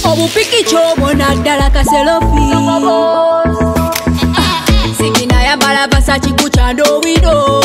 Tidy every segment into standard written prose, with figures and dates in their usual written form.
Obupiki chobona ddala kaselofi Sikina yambala Versace kuchando wido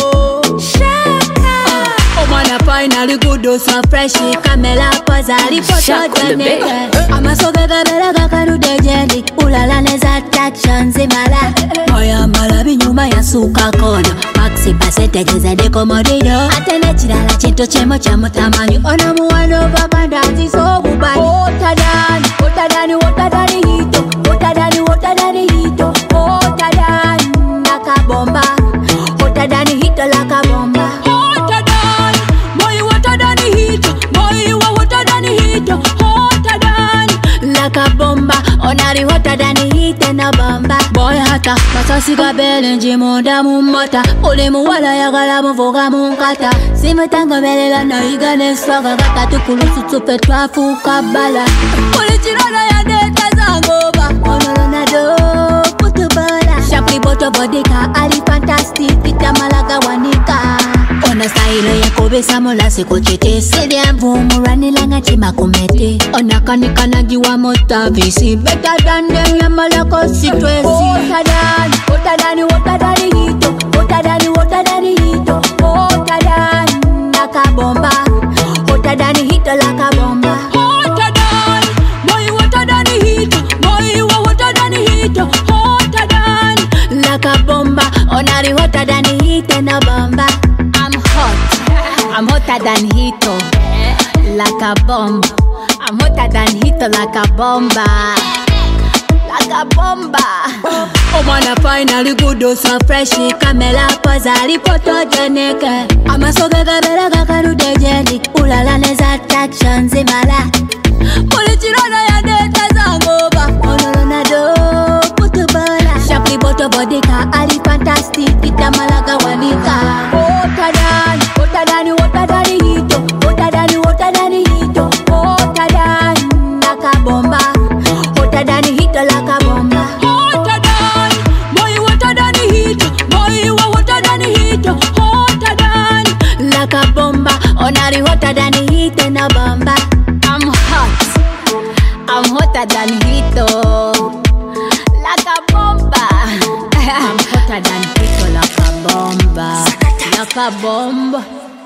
Omwana finally good so fresh Kamela poza lipoto jene Amasoga gabela gakanude jeni Ulala neza attraction zimala Moya mbala binyuma ya suka kono Maxi percentage za deko modido Atene chilala chinto chemo cha mutamanyi Ono muwano bakanda ziso bubani Otadani, otadani, otadani hito Otadani, otadani hito Otadani, nakabomba Otadani hito lakabomba Bomba, onari hotter than the heat and a bomba. Boy hata, masasiga belenji munda mumata. Ole muwala ya gala muvoga munkata. Simutango belela na igane swaga gata tukulusu tupe twafu kabala. Ole chirona ya deta zangoba. Onolonado putubala. Shapli boto bodika ali fantastic itamalaga wanika. Ona style ya kobe samola sikuchete. Sidi mvumu ranilanga chima kumete. Ona kanika najiwa mota visi. Better than them ya malako sitwesi. Otadani, otadani, otadani hito. Otadani, otadani hito. Otadani, nakabomba. Otadani hito lakabomba. Otadani, moi otadani hito. Moi wa otadani hito. Otadani, lakabomba. Onari otadani hito na bomba. I'm hotter than hito, like a bomb. I'm hotter than hito, like a bomba, like a bomba. Oh man, finally good, so fresh. Kamela poza lipoto jeneke. Amasoga gabela gakanude jeni. Ulala neza attraction zimala. Polichirona ya deta zangoba. Onolonado putubala. Shapli boto bodika ali fantastic itamalaga wanika. Otadani, otadani, otadani hito. Otadani, otadani hito. Otadani, nakabomba. Otadani hito lakabomba. Otadani, moi otadani hito. Moi wa otadani hito. Otadani, lakabomba. Onari otadani hito na bomba. I'm hotter than hito. Lakabomba. I'm hotter than hito lakabomba. Like a bomb.